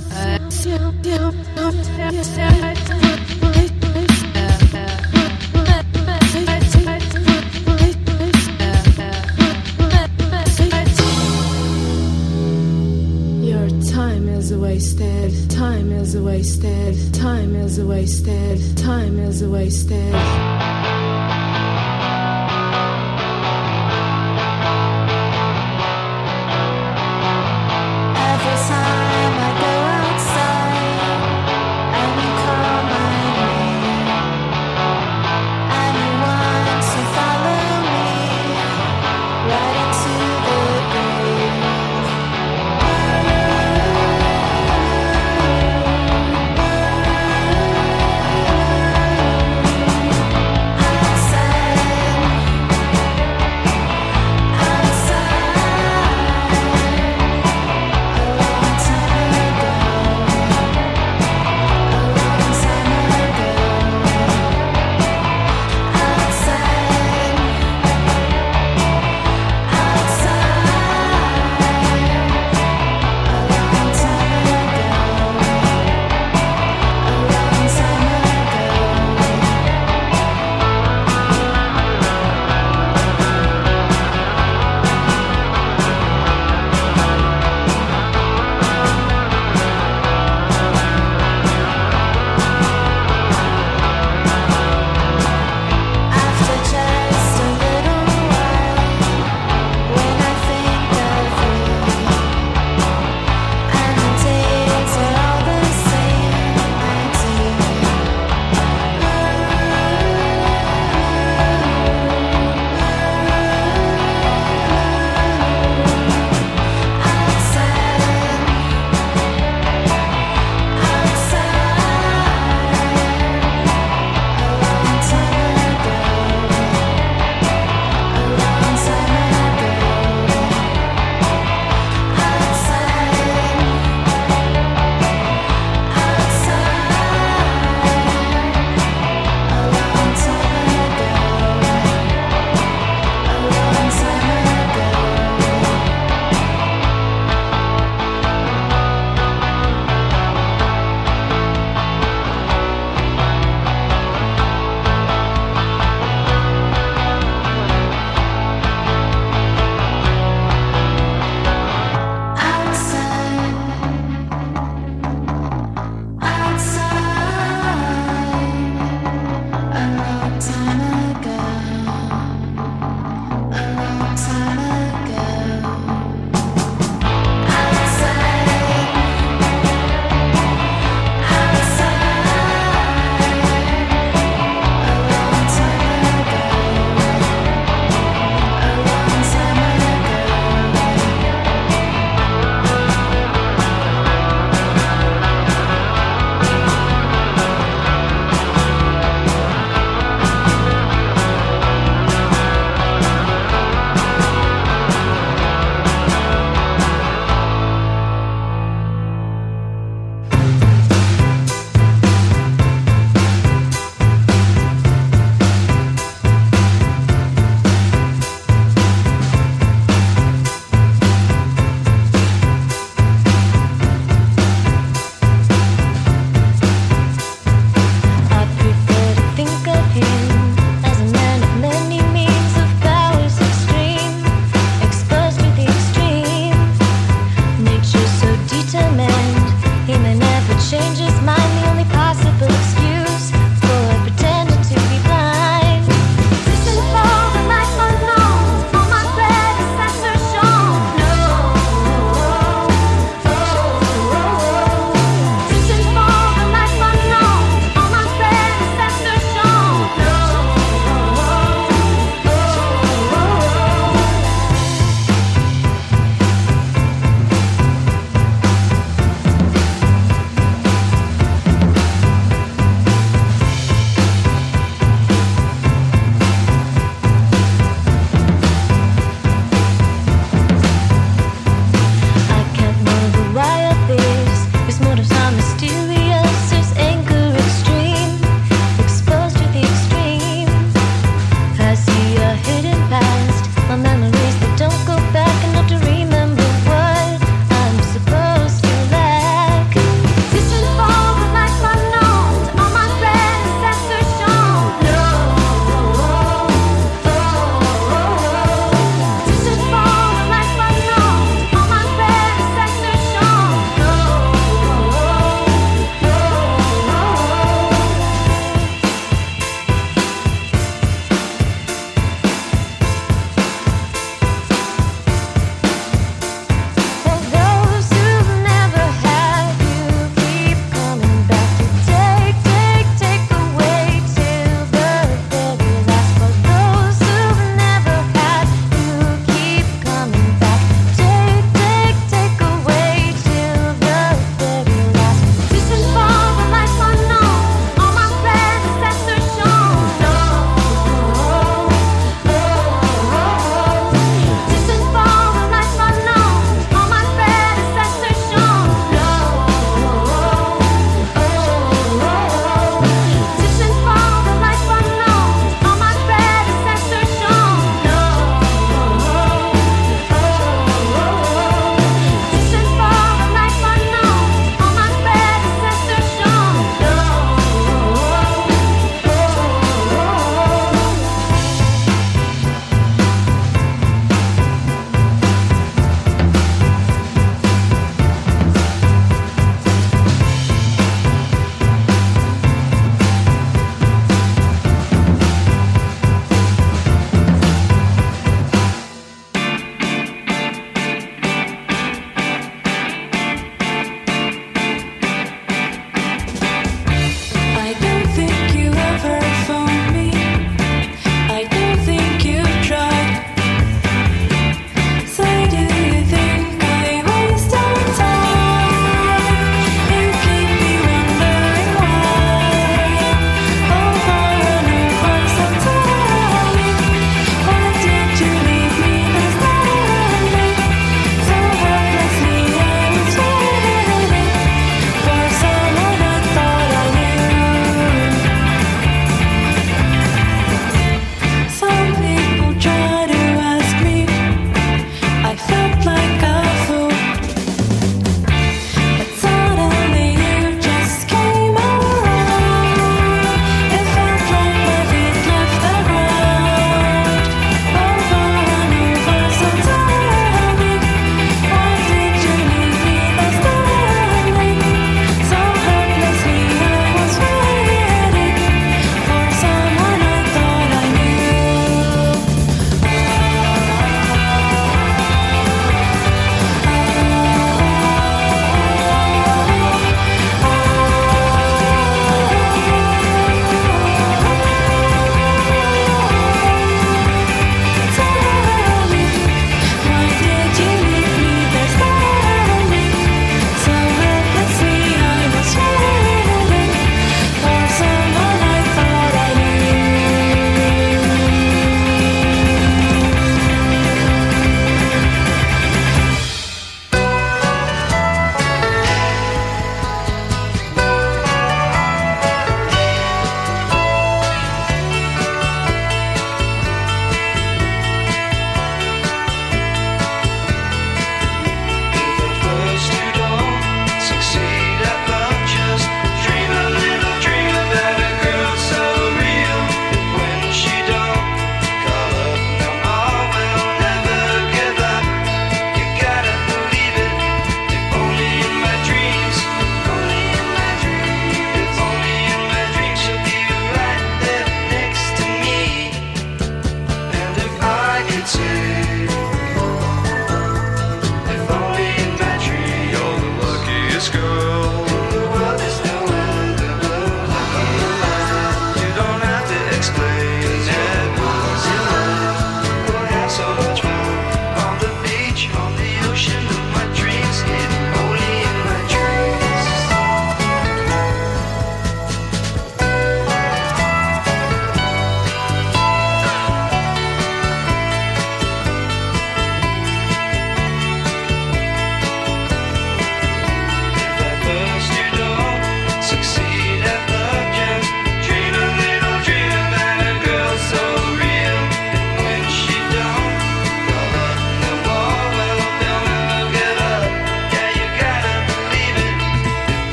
Your time is wasted, time is wasted, time is wasted, time is wasted.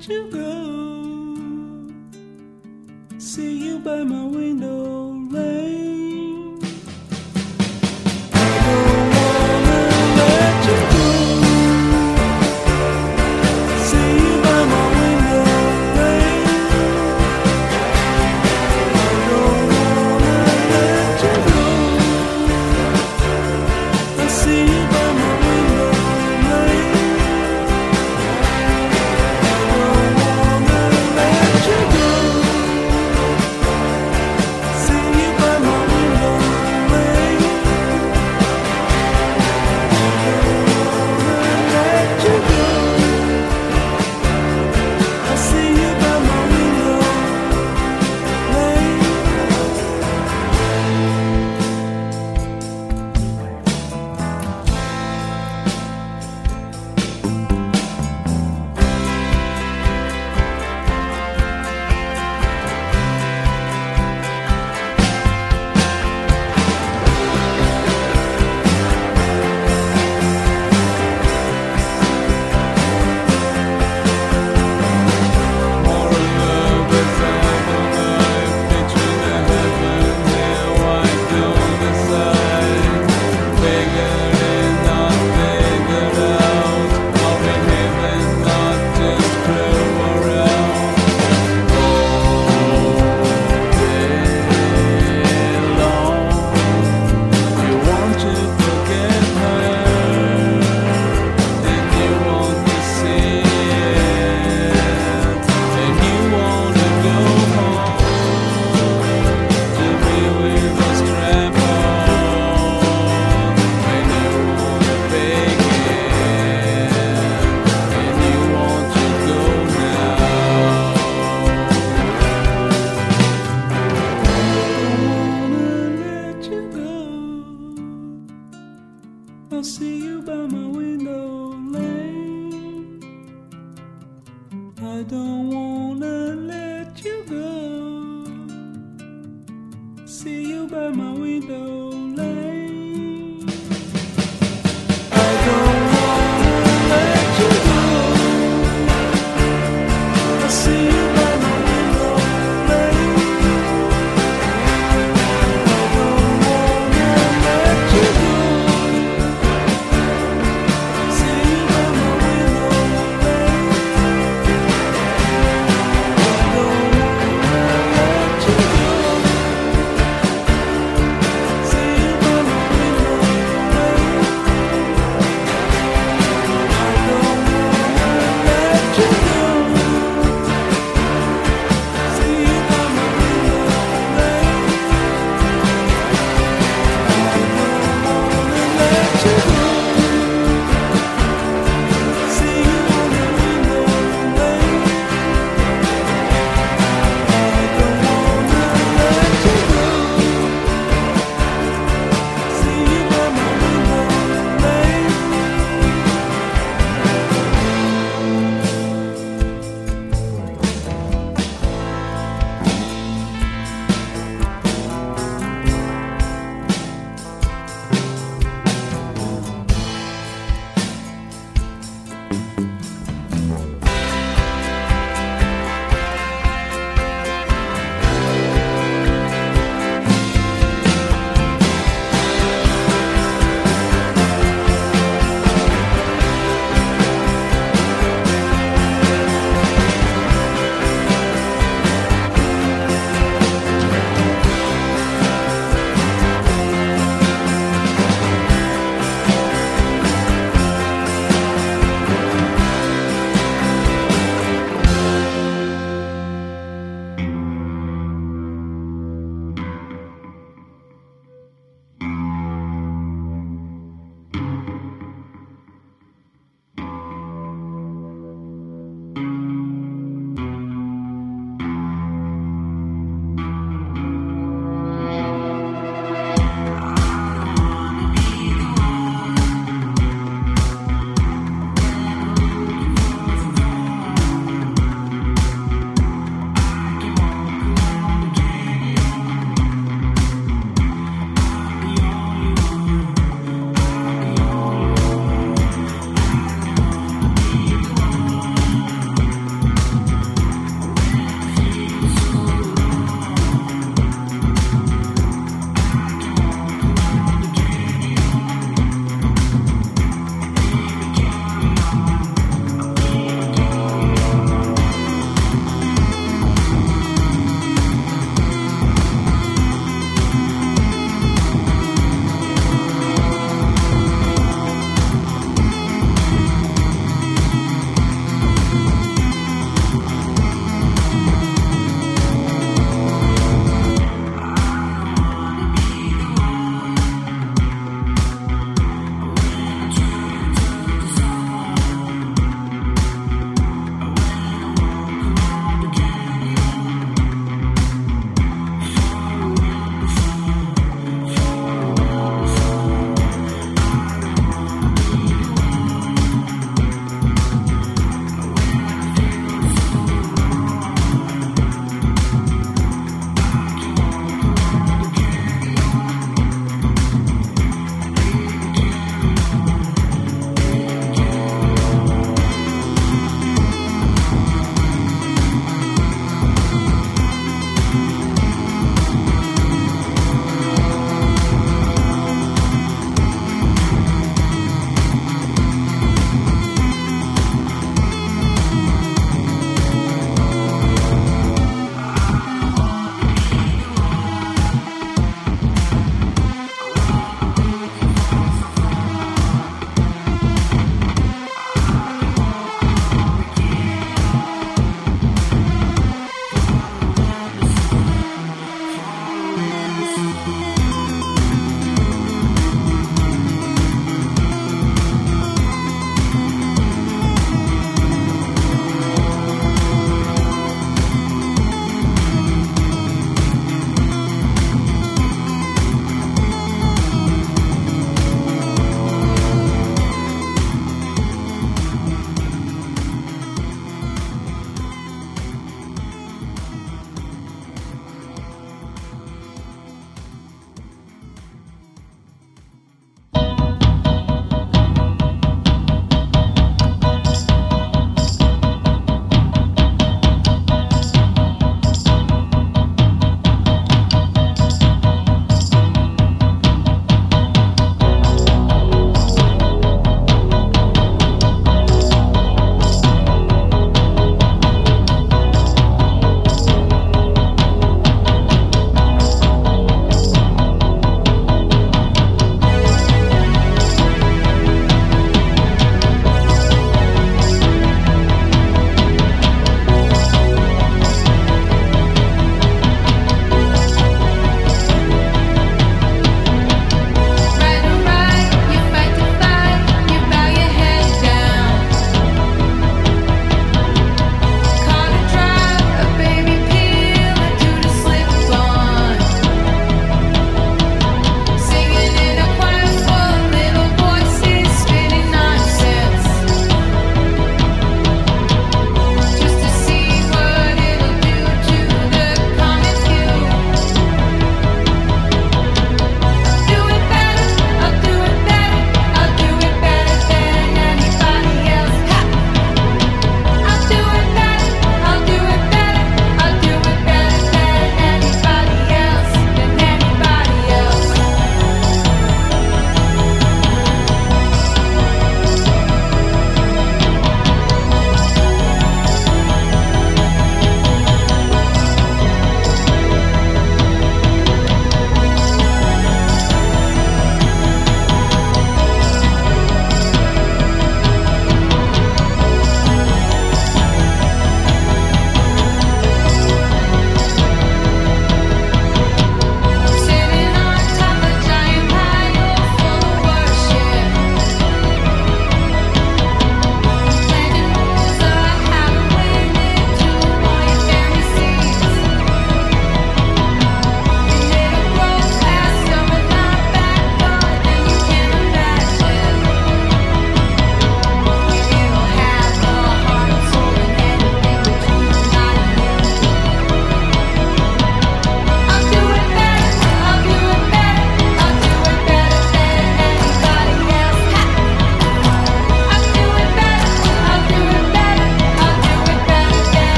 let you go. See you by my window, rain. I don't wanna let you go. See you by my window, rain. I don't wanna let you go. I see you by my window, rain. I'll see you by my window lane. I don't wanna let you go. See you by my window lane. I don't wanna let you go. I see you by my window lane. I don't wanna let you go. See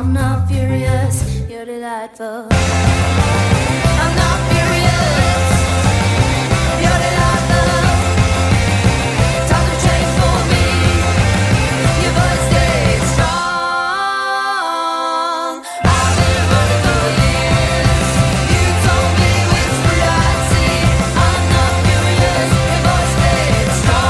I'm not furious, you're delightful. I'm not furious, you're delightful. Time to change for me, your voice stays strong. I've been running for years, you told me which route I'd see. I'm not furious, your voice stays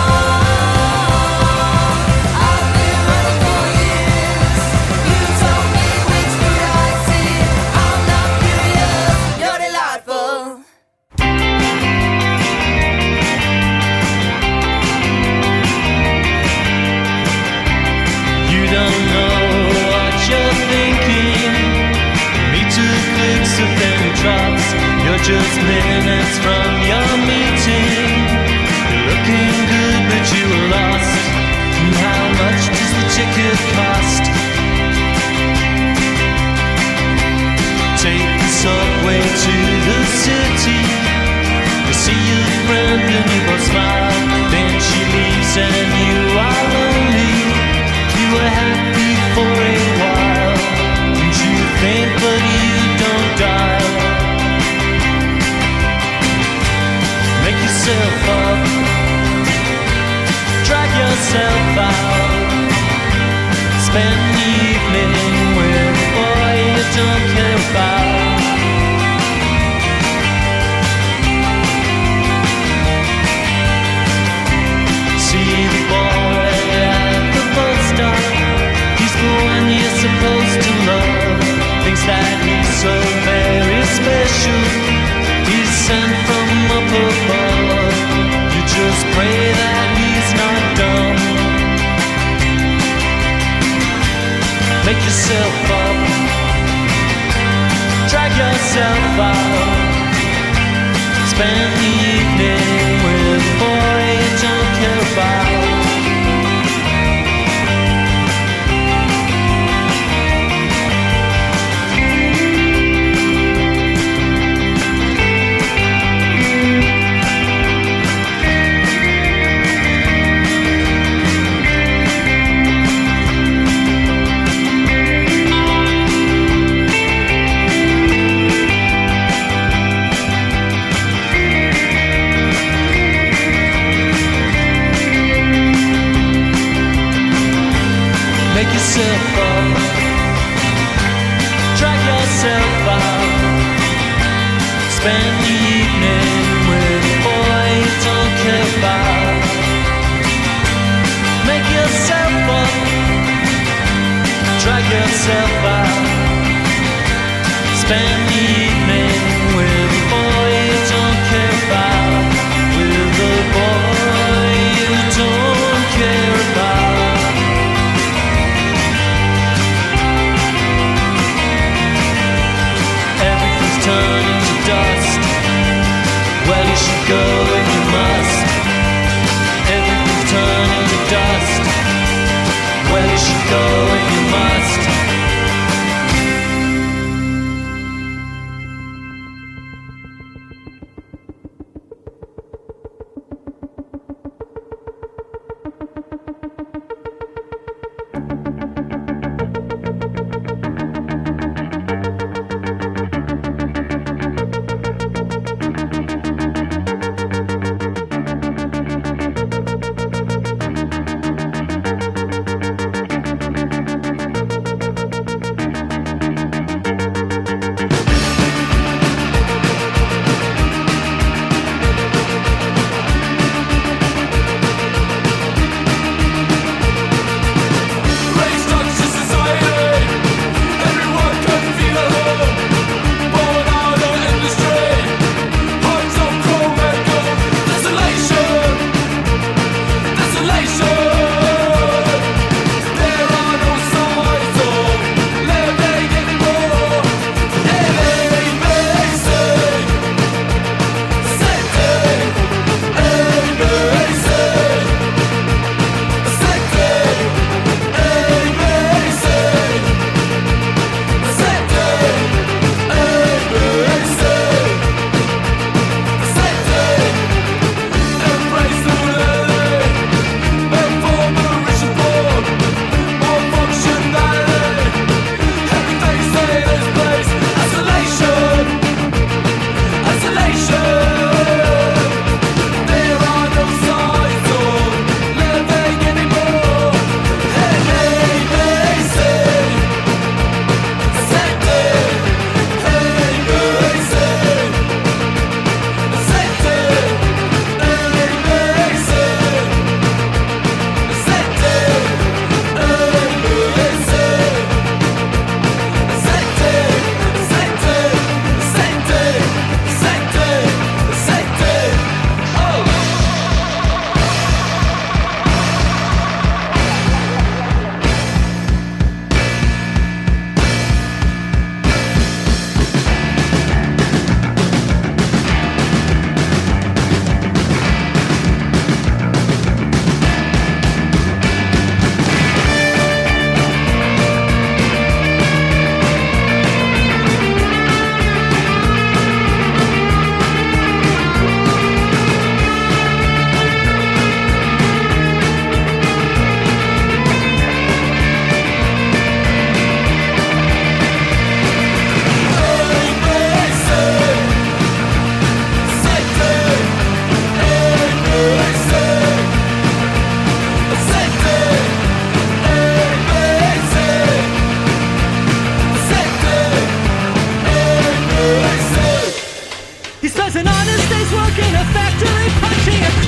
strong. I've been running for years, you told me which route I'd see. I'm not furious, you're delightful. You don't know what you're thinking. Me too quick, so then it drops. You're just minutes from your meeting. You're looking good, but you were lost. And how much does the ticket cost? Take the subway to the city. You see your friend and you both smile. Then she leaves and you are lonely. You were happy for a while, and you think but you don't dial. Make yourself up, drag yourself out. Spend the evening with a boy you don't care about. See the boy at the bus stop. He's the one you're supposed to love. Thinks that he's so very special. He's sent from up above. You just pray that he's not dumb. Make yourself up, drag yourself out. Spend the evening with a boy you don't care about. Make yourself up, drag yourself out. Spend the evening with a boy you don't care about. Make yourself up, drag yourself out. Spend the evening with a boy you don't care about. With a boy you don't care about.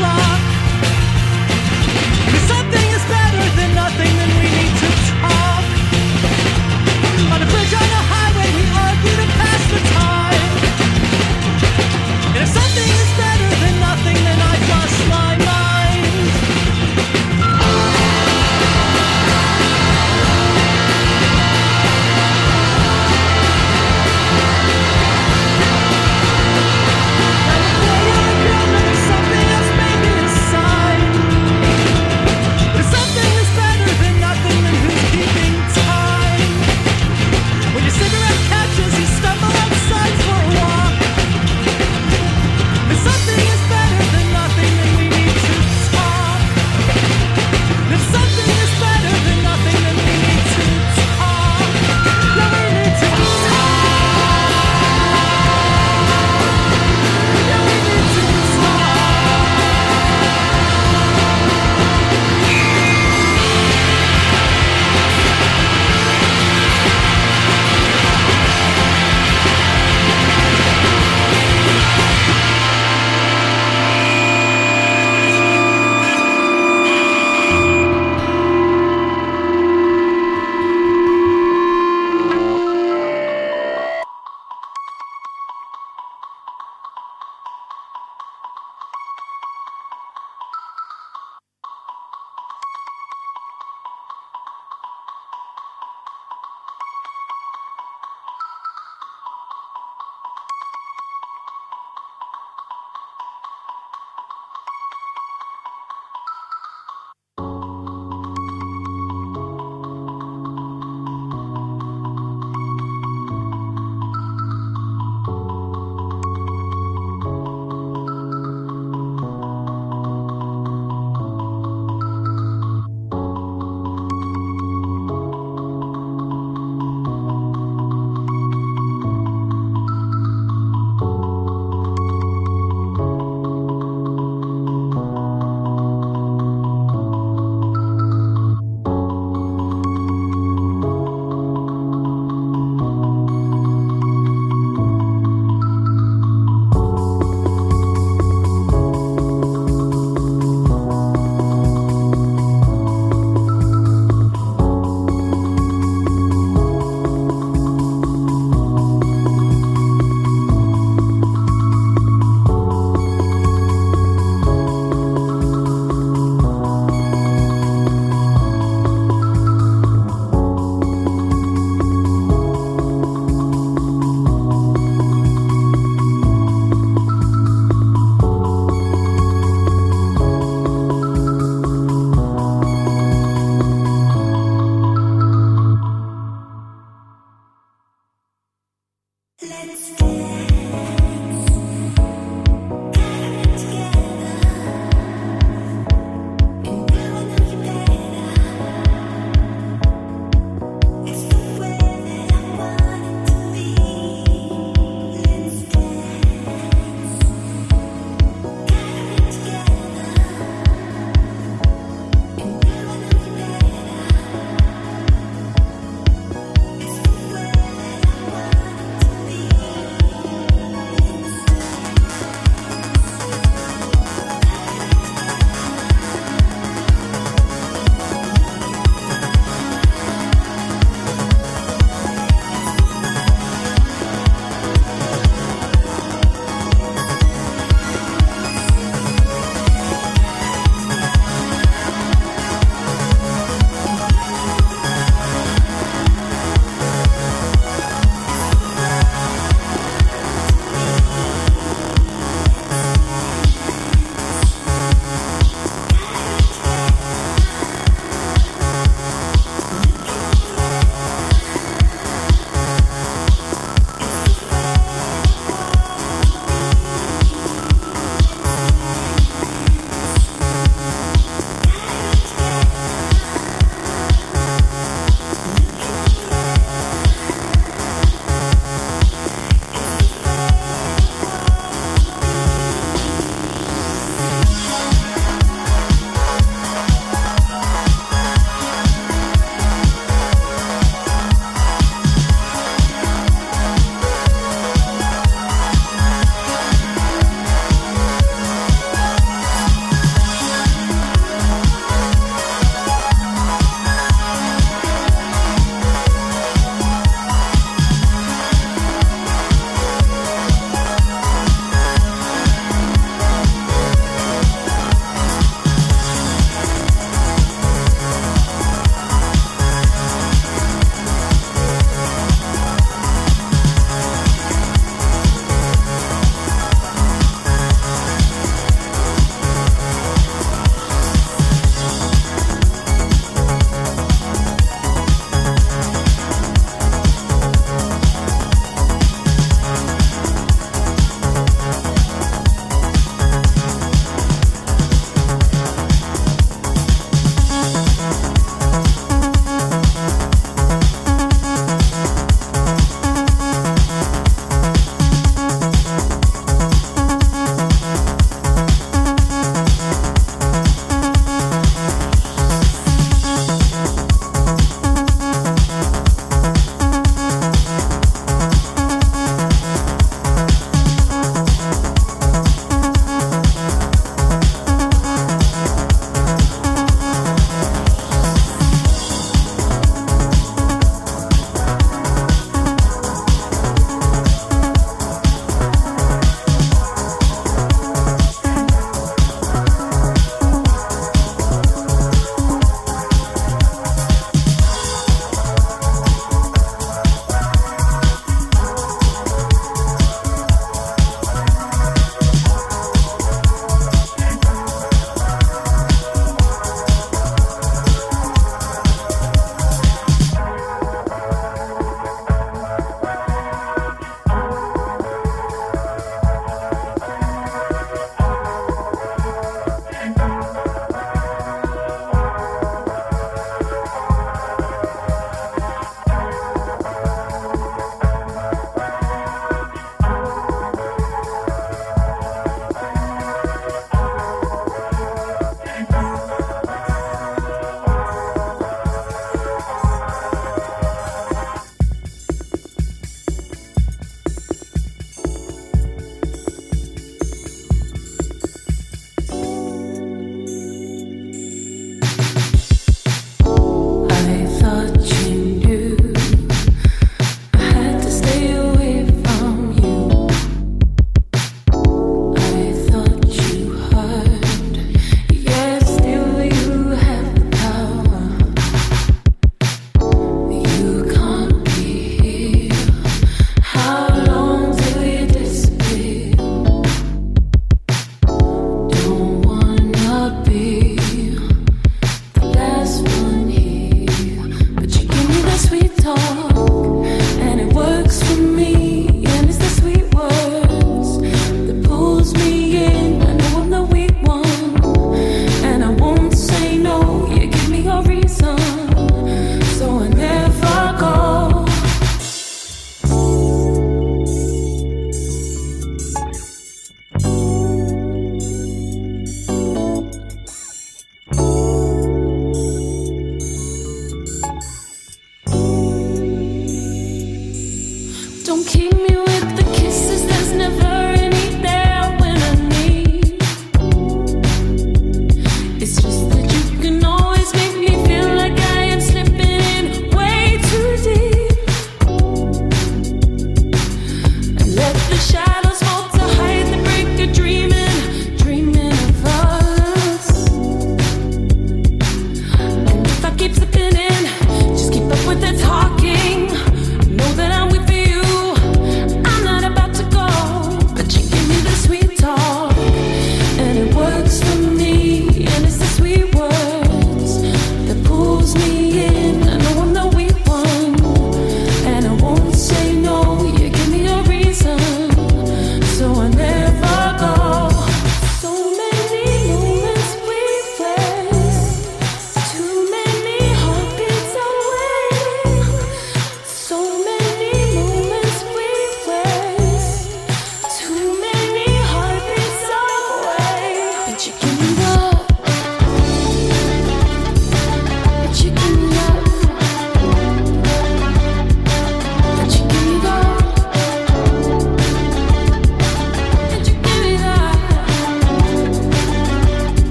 clock. If something is better than nothing, then we need to talk. On a bridge on a highway, we argue to pass the time. And if something is better than nothing, then I've lost my mind. Now the boy and the girl, now there's something else, maybe it's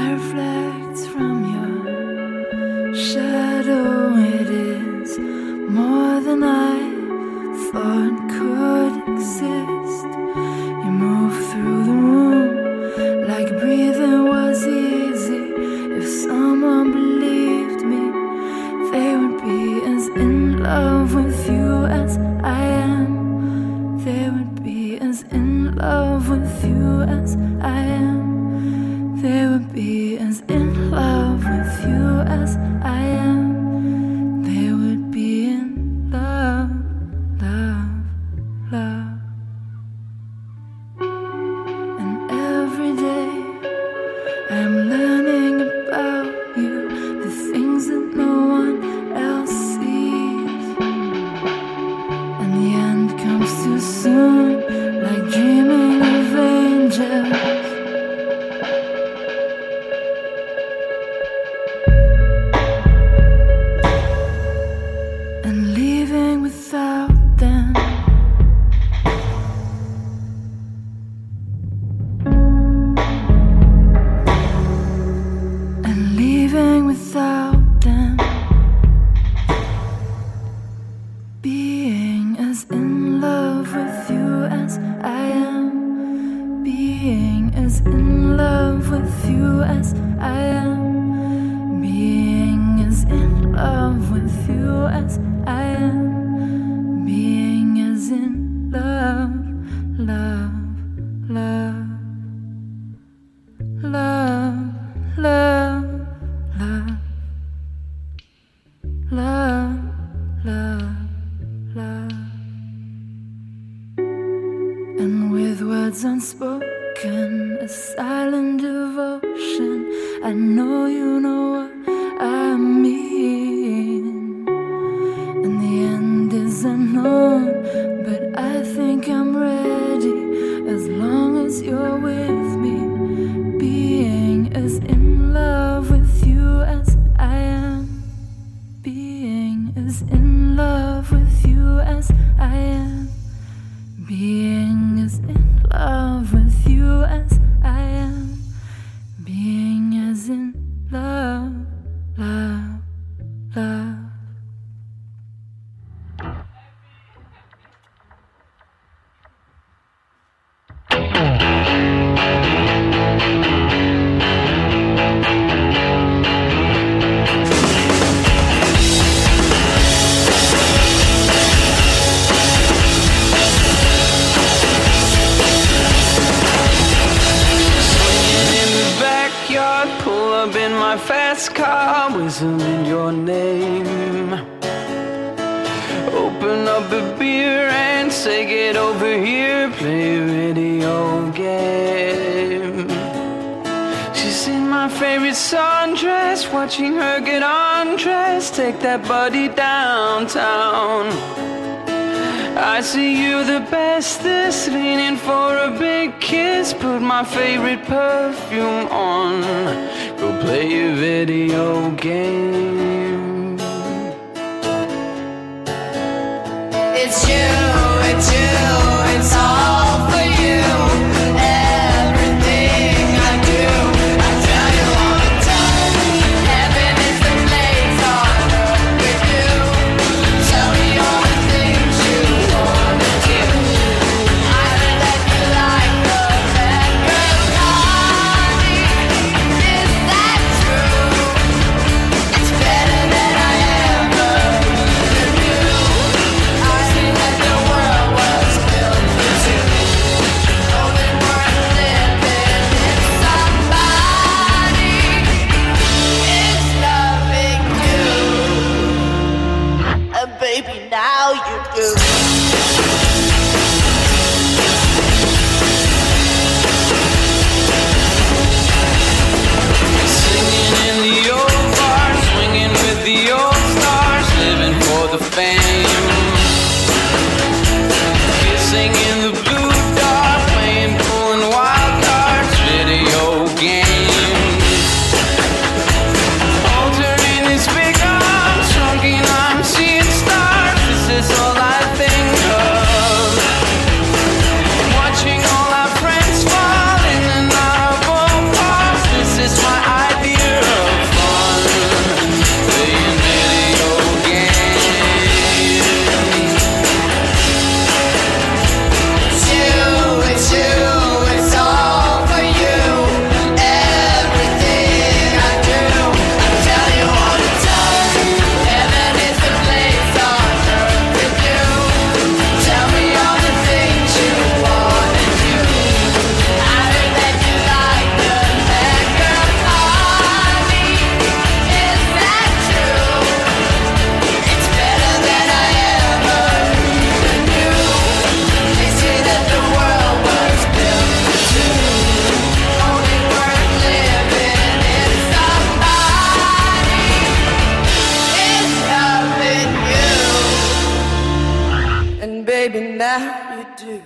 reflects from your shadow. It is more than I thought could exist. You move through the room like breathing was easy. If someone believed me, they would be as in love with you as I am. They would be as in love with you as I am. They would be as in love with you as I am. They would be in love, love, love. And every day I'm learning about you, the things that no one else sees. And the end comes too soon, like dreaming of angels. And leaving without them. And leaving without them. Being as in love with you as I am. Being as in love with you as I am. Being as in love with you as I am. Being as in love, love, love, love, love, love, love, love, love. And with words unspoken, a silent devotion, I know you know what I mean. And the end is unknown, but I think I'm ready as long as you're with me. Being as in love with you as I am. Being as in love with you as I am. Being as in love with you as I am. Being as in love, love, love. Pull up in my fast car, whistling your name. Open up a beer and say get over here, play a video game. She's in my favorite sundress, watching her get undressed, take that body downtown. I see you the bestest, leaning for a big kiss, put my favorite perfume on, go play a video game. It's you, it's you, it's all for you. Everything I do, I tell you all the time. Heaven is the place on earth with you. Tell me all the things you wanna do. I heard that you like the pepperoni. Is that true? now you do.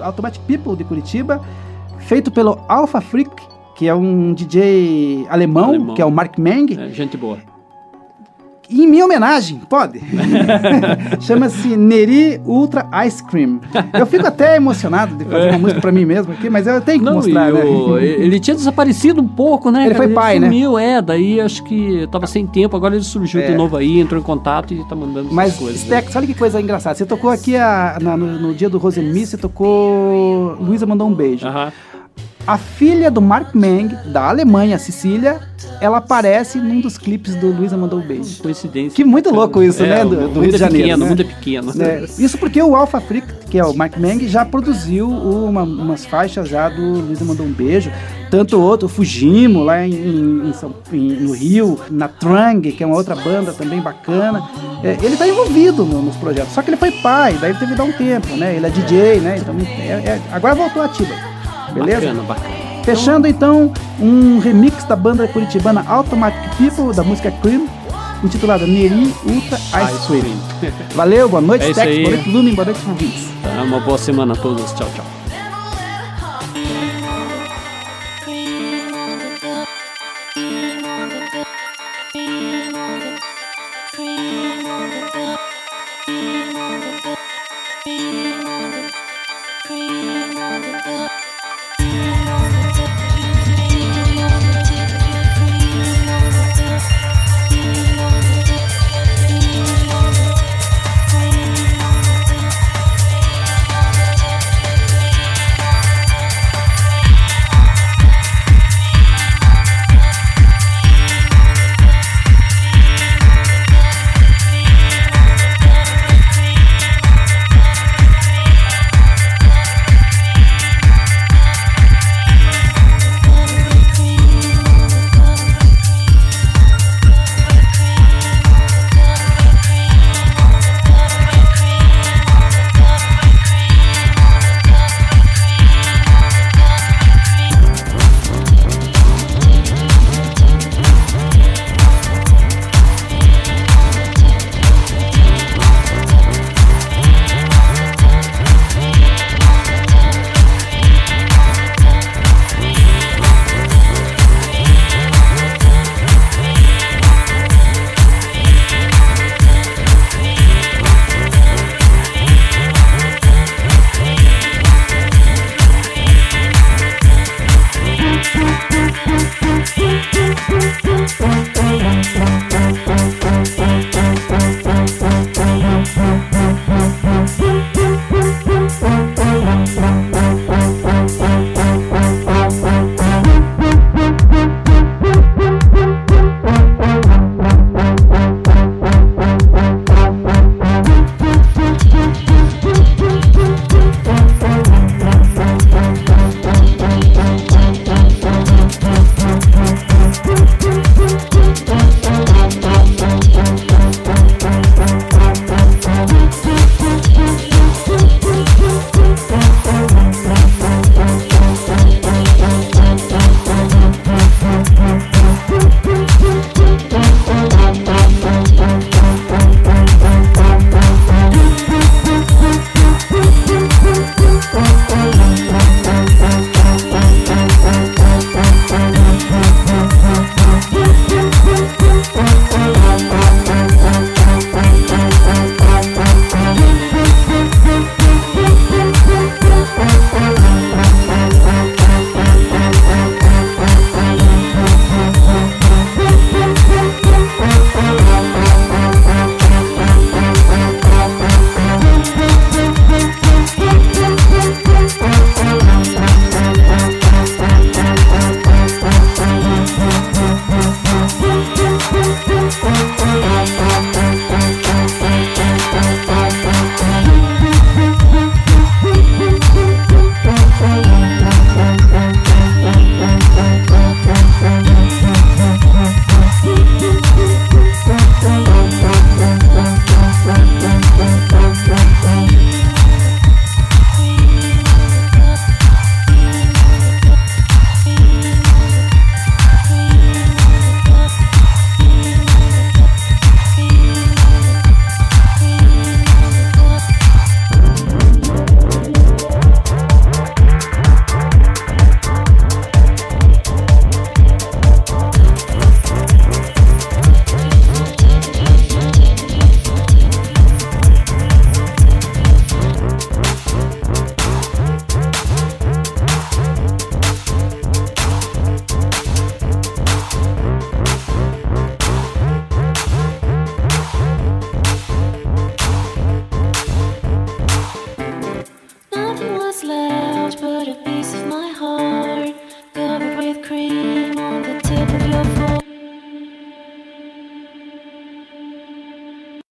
Automatic People de Curitiba, feito pelo Alpha Freak, que é um DJ alemão, que é o Mark Meng. Gente boa. Em minha homenagem, pode? Chama-se Neri Ultra Ice Cream. Eu fico até emocionado de fazer uma música pra mim mesmo aqui, mas eu tenho que mostrar, né? Ele tinha desaparecido um pouco, né? Ele foi pai, né? Sumiu, daí acho que tava sem tempo, agora ele surgiu de novo aí, entrou em contato e tá mandando essas coisas. Mas, Stex, olha que coisa engraçada. Você tocou aqui no dia do Rosemary, você tocou Luísa Mandou um Beijo. A filha do Mark Meng, da Alemanha, Cecília, ela aparece num dos clipes do Luísa Mandou um Beijo. Coincidência. Que muito louco isso, né? Do Rio de Janeiro. O mundo é pequeno. Isso porque o Alpha Freak, que é o Mark Meng, já produziu umas faixas já do Luísa Mandou um Beijo. Tanto outro, o Fujimo, lá no Rio, na Trang, que é uma outra banda também bacana. Ele tá envolvido nos projetos, só que ele foi pai, daí teve que dar um tempo, né? Ele é DJ, né? Então, agora voltou ativa. Beleza? Bacana. Fechando então um remix da banda curitibana Automatic People, da música Cream, intitulada Neri Ultra Ice Cream. Valeu, boa noite, Tex, boa noite, Lumen, boa noite, ouvintes. Uma boa semana a todos, tchau.